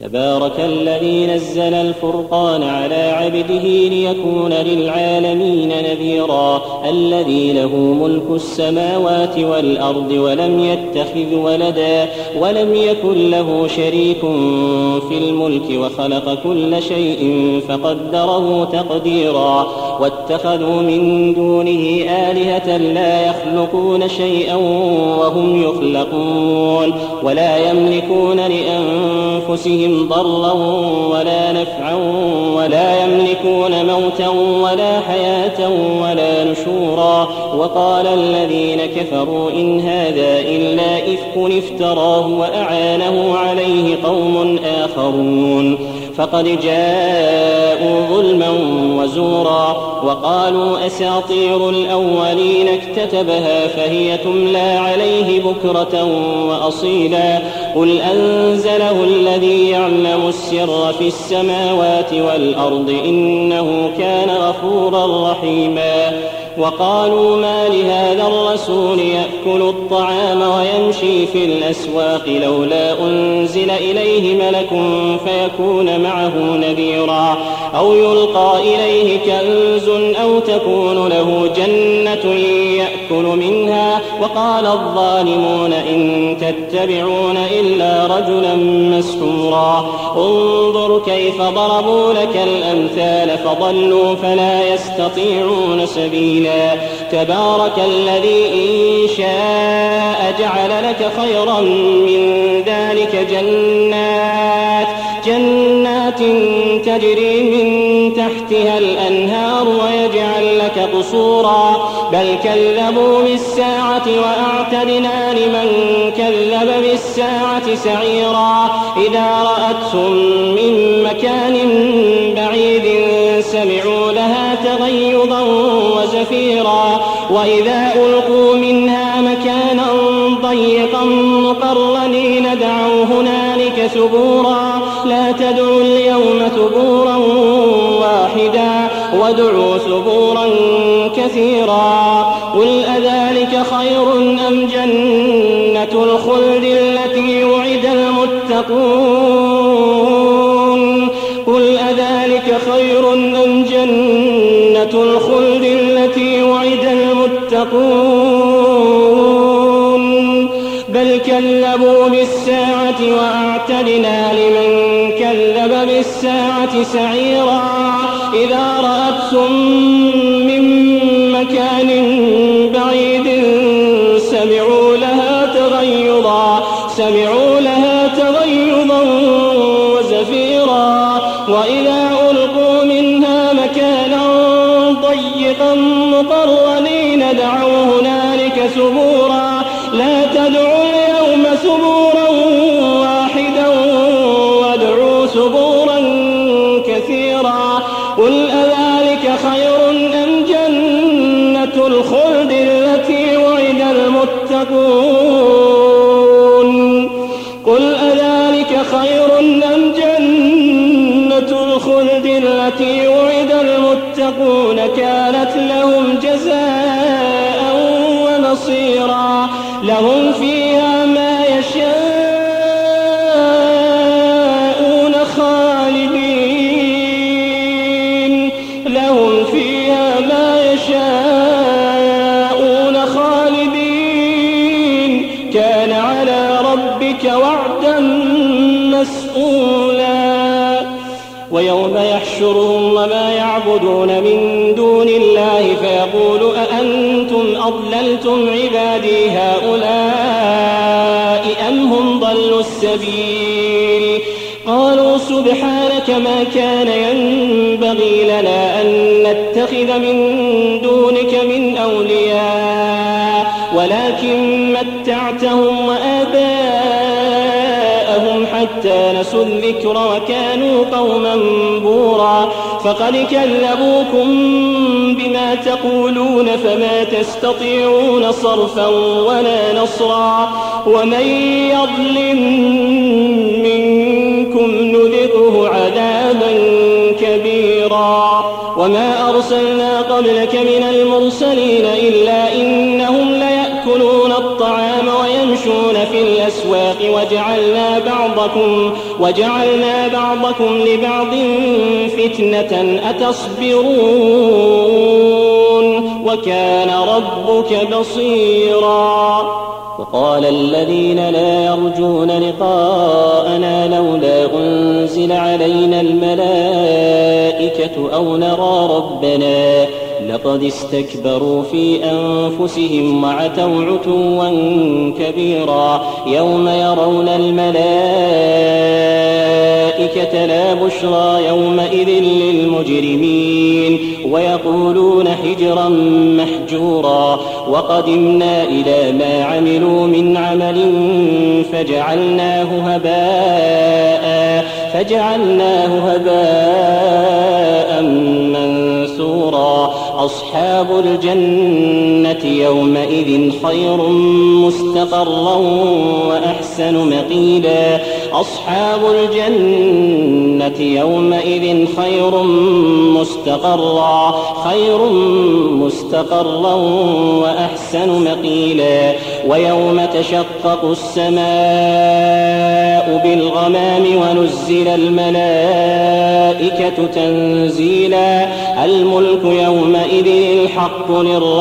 تبارك الذي نزل الفرقان على عبده ليكون للعالمين نذيرا الذي له ملك السماوات والأرض ولم يتخذ ولدا ولم يكن له شريك في الملك وخلق كل شيء فقدره تقديرا واتخذوا من دونه آلهة لا يخلقون شيئا وهم يخلقون ولا يملكون لأنفسهم ضرا ولا نفعا ولا يملكون موتا ولا حياة ولا نشورا وقال الذين كفروا إن هذا إلا إفك افتراه وأعانه عليه قوم آخرون فقد جاءوا ظلما وزورا وقالوا أساطير الأولين اكتتبها فهي تملى عليه بكرة وأصيلا قل أنزله الذي يعلم السر في السماوات والأرض إنه كان غفورا رحيما وقالوا ما لهذا الرسول يأكل الطعام ويمشي في الأسواق لولا أنزل إليه ملك فيكون معه نذيرا أو يلقى إليه كنز أو تكون له جنة يأكل منها وقال الظالمون إن تتبعون إلا رجلا مسحورا انظر كيف ضربوا لك الأمثال فضلوا فلا يستطيعون سبيلا تبارك الذي إن شاء جعل لك خيرا من ذلك جنات تجري من تحتها الأنهار ويجعل لك قصورا بل كذبوا بالساعة وأعتدنا لمن كذب بالساعة سعيرا إذا رأتهم من مكان بعيد سمعوا لها تغيظا وزفيرا وإذا ألقوا منها مكانا ضيقا مقرنين دعوا هنالك ثبورا لا تدعوا اليوم ثبورا واحدا وادعوا ثبورا كثيرا قل أذلك خير أم جنة الخلد التي وعد المتقون قل أذلك خير أم جنة الخلد التي وعد المتقون بل كذبوا بالساعة وأعتدنا لمن كذب بالساعة سعيرا إذا رأتهم من مكان بعيد سمعوا لها تغيظا وزفيرا وإذا ألقوا منها مكانا ضيقا مقرنين دعوا هنالك ثبورا لا تدعوا اليوم ثبورا واحدا وادعوا ثبورا كثيرا قل أذلك خير أم جنة الخلد التي وعد المتقون قل أذلك خير أم جنة الخلد التي وعد المتقون كانت لهم جزاء ومصيرا لهم فيها ما يشاءون خالدين كان على ربك وعدا مسئولا ويوم يحشرهم وما يعبدون من دون الله فيقول أأنتم أضللتم عبادي هؤلاء أم هم ضلوا السبيل قالوا سبحانك ما كان ينبغي لنا أن نتخذ من دونك من أولياء ولكن متعتهم وآباءهم حتى نسوا الذكر وكانوا قوما بورا فقد كذبوكم بما تقولون فما تستطيعون صرفا ولا نصرا ومن يظلم منكم نذقه عذابا كبيرا وما أرسلنا قبلك من المرسلين إلا إنهم ليأكلون الطعام ويمشون يمشون في الأسواق وجعلنا بعضكم لبعض فتنة أتصبرون وكان ربك بصيرا. وقال الذين لا يرجون لقاءنا لولا أنزل علينا الملائكة أو نرى ربنا لقد استكبروا في أنفسهم وعتوا عتوا كبيرا. يوم يرون الملائكة لا بشرى يومئذ للمجرمين ويقولون حجرا محجورا. وقدمنا إلى ما عملوا من عمل فجعلناه هباء منثورا. أصحاب الجنة يومئذ خير مستقرا وأحسن مقيلا. أصحاب الجنة يومئذ خير مستقرا وأحسن مقيلا. ويوم تشقق السماء بالغمام ونزل الملائكة تنزيلا. الملك يومئذ الحق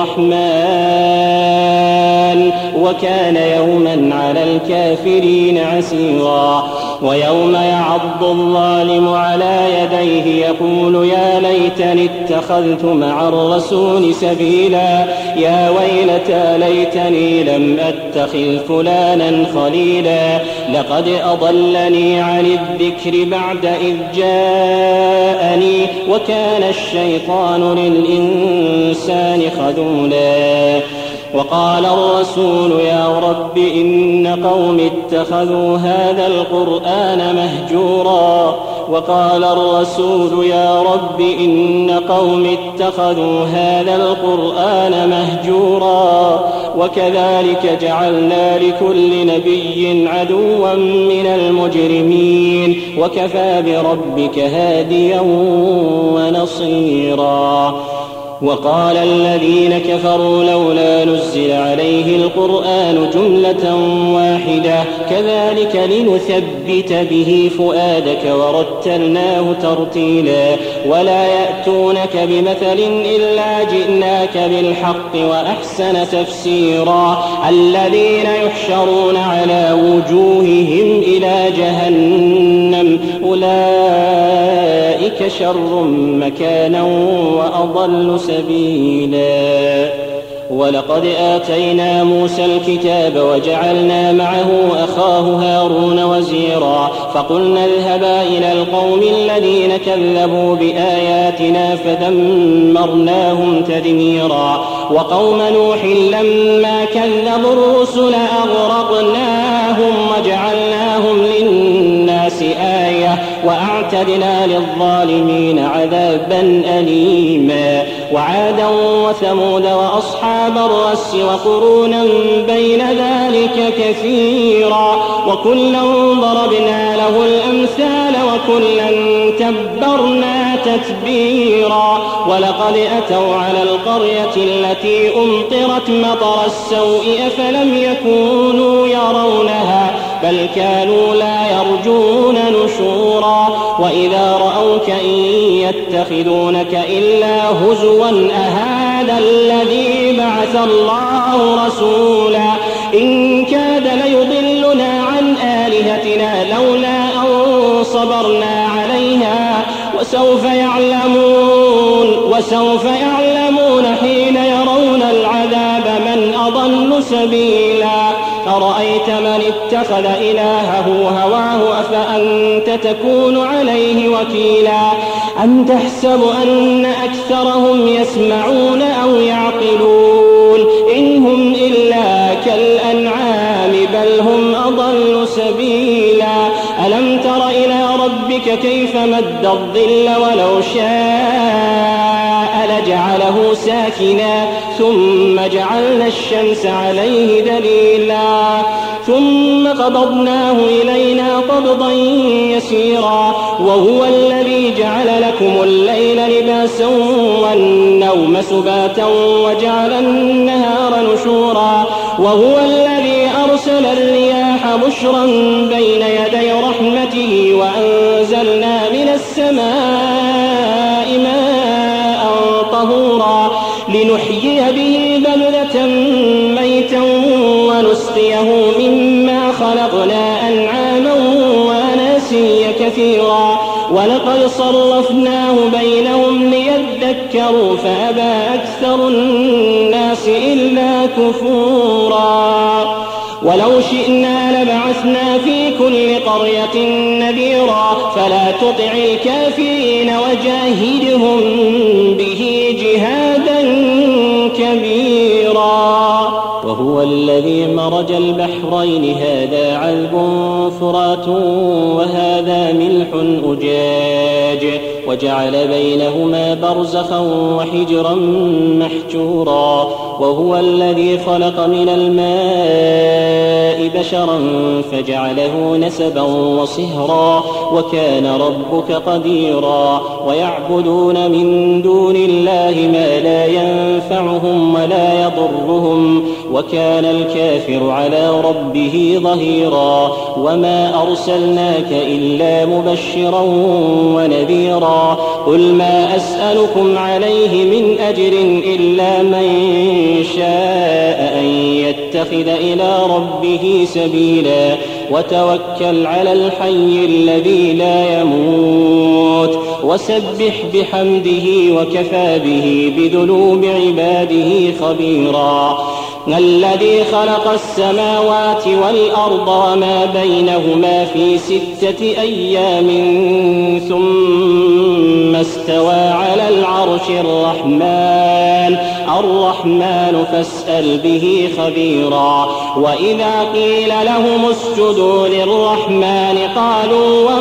للرحمن وكان يوما على الكافرين عسيرا. ويوم يعض الظالم على يديه يقول يا ليتني اتخذت مع الرسول سبيلا. يا ويلتى ليتني لم أتخذ فلانا خليلا. لقد أضلني عن الذكر بعد إذ جاءني وكان الشيطان للإنسان خذولا. وقال الرسول يا رب إن قوم اتخذوا هذا القرآن مهجورا. وكذلك جعلنا لكل نبي عدوا من المجرمين وكفى بربك هاديا ونصيرا. وقال الذين كفروا لولا نزل عليه القرآن جملة واحدة كذلك لنثبت به فؤادك ورتلناه ترتيلا. ولا يأتونك بمثل إلا جئناك بالحق وأحسن تفسيرا. الذين يحشرون على وجوههم إلى جهنم أولئك شر مكانا وأضل سبيلا. ولقد آتينا موسى الكتاب وجعلنا معه أخاه هارون وزيرا. فقلنا اذهبا إلى القوم الذين كذبوا بآياتنا فدمرناهم تدميرا. وقوم نوح لما كذبوا الرسل أغرقناهم وجعلناهم للناس آية وأعتدنا للظالمين عذابا أليما. وعادا وثمود وأصحاب الرس وقرونا بين ذلك كثيرا. وكلا ضربنا له الأمثال وكلا تبرنا تتبيرا. ولقد أتوا على القرية التي أمطرت مطر السوء أفلم يكونوا يرونها بل كانوا لا يرجون نشورا. وإذا رأوك إن يتخذونك إلا هزوا أهذا الذي بعث الله رسولا. إن كاد ليضلنا عن آلهتنا لولا أن صبرنا عليها وسوف يعلمون حين يرون العذاب من أضل سبيلا. أرأيت من اتخذ إلهه هواه أفأنت تكون عليه وكيلا. أم تحسب أن أكثرهم يسمعون أو يعقلون إن هم إلا كالأنعام بل هم أضل سبيلا. ألم تر إلى ربك كيف مد الظل ولو شاء لجعله ساكنا ثم جعلنا الشمس عليه دليلا ثم قبضناه إلينا قبضا يسيرا. وهو الذي جعل لكم الليل لباسا والنوم سباتا وجعل النهار نشورا. وهو الذي أرسل أرسل الرياح بشرا بين يدي رحمته وأنزلنا من السماء ماء طهورا لنحيي به بلدة ميتا ونسقيه مما خلقنا أنعاما وأناسيا كثيرا ولقد صرفناه بينهم ليذكروا فأبى أكثر الناس إلا كفورا ولو شئنا لبعثنا في كل قرية نذيرا فلا تطع الكافرين وجاهدهم به جهادا كبيرا وهو الذي مرج البحرين هذا عذب فرات وهذا ملح أجاج وجعل بينهما برزخا وحجرا محجورا وهو الذي خلق من الماء بشرا فجعله نسبا وصهرا وكان ربك قديرا ويعبدون من دون الله ما لا ينفعهم ولا يضرهم وكان الكافر على ربه ظهيرا وما أرسلناك إلا مبشرا ونذيرا قل ما أسألكم عليه من أجر إلا من شاء أن يتخذ إلى ربه سبيلا وتوكل على الحي الذي لا يموت وسبح بحمده وكفى به بذنوب عباده خبيرا الذي خلق السماوات والأرض وما بينهما في 6 أيام ثم استوى على العرش الرحمن فاسأل به خبيرا وإذا قيل لهم اسجدوا للرحمن قالوا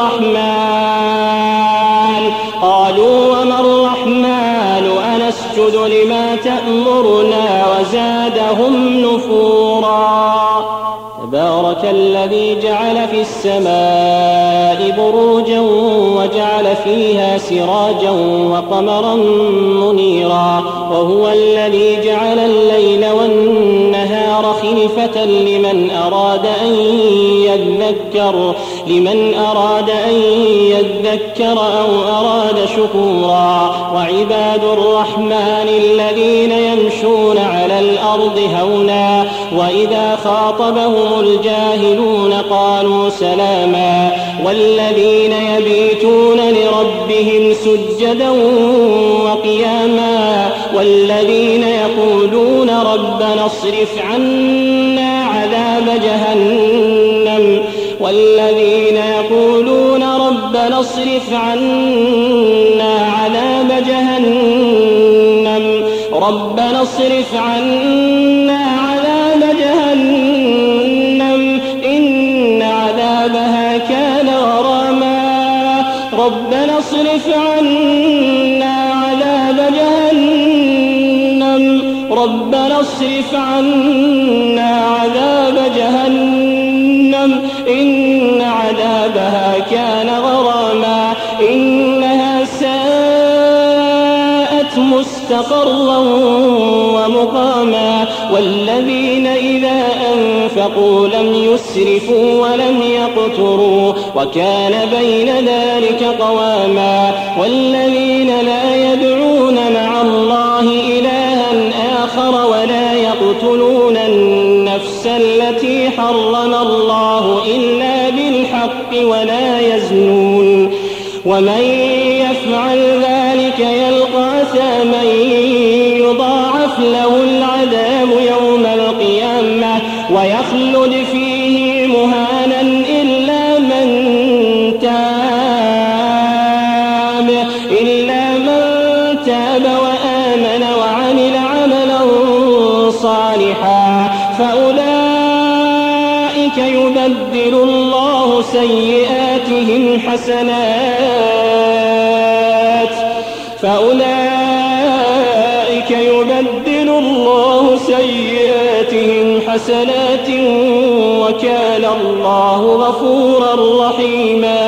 وما الرحمن أنسجد لما تأمرنا وزادهم نفورا تبارك الذي جعل في السماء بروجا وجعل فيها سراجا وقمرا منيرا وهو الذي جعل الليل والنهار خلفة لمن أراد أن يذكر أو أراد شكورا وعباد الرحمن الذين يمشون على الأرض هونا وإذا خاطبهم الجاهلون قالوا سلاما والذين يبيتون لربهم سجدا وقياما والذين يقولون ربنا اصرف عنا عذاب جهنم ربنا اصرف عنا عذاب جهنم إن عذابها كان غراما ربنا اصرف عنا عذاب جهنم إن عذابها كان غراما إنها ساءت مستقرا ومقاما والذين إذا أنفقوا لم يسرفوا ولم يقتروا وكان بين ذلك قواما والذين لا يدعون مع الله إلها آخر ولا يقتلون النفس التي حرم الله إلا بالحق ولا يزنون ومن يفعل ذلك يلقى أثاما يضاعف له العذاب يوم القيامة ويخلد فيه مهانا إلا من تاب وآمن وعمل عملا صالحا فأولئك يبدل الله سيئاتهم حسنات وكان الله غفورا رحيما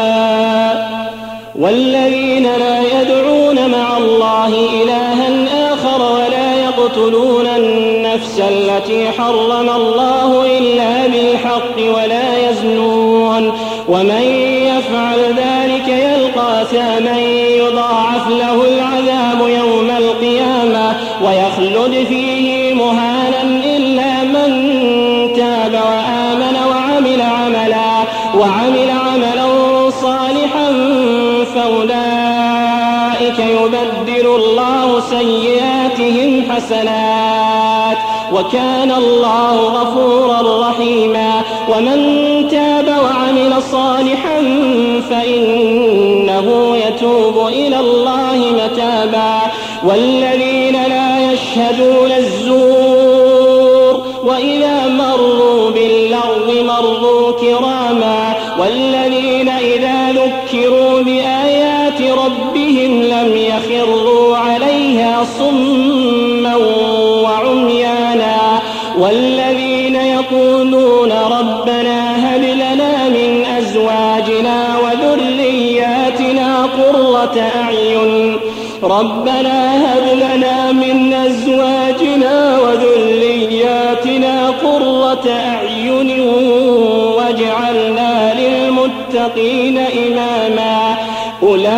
والذين لا يدعون مع الله إلها آخر ولا يقتلون النفس النفس التي حرم الله إلا بالحق ولا يزنون ومن يفعل ذلك يلقى ثاما يضاعف له العذاب يوم القيامة ويخلد فيه مهانا إلا من تاب وآمن وعمل عملا صالحا فأولئك يبدل الله سيئاتهم حسنات وكان الله غفورا رحيما ومن تاب وعمل صالحا فإنه يتوب إلى الله متابا والذين لا يشهدون الزور وإذا مروا باللغو مروا كراما والذين إذا ذكروا بآيات ربهم لم يخروا عليها صما وعميانا والذين يقولون ربنا هب لنا من أزواجنا وذرياتنا قرة أعين واجعلنا للمتقين إماما أولئك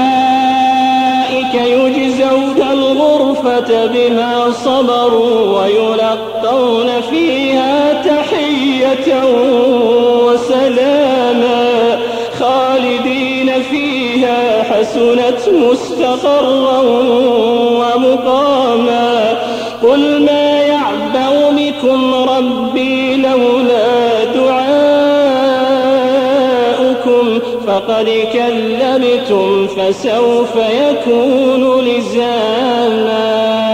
يجزون الغرفة بما صبروا ويلقون فيها تحية وسلاما خالدين فيها حسنت مستقرا ومقاما قل ما يعبأ بكم ربي لولا دعاؤكم فقد كذبتم فسوف يكون لزاما.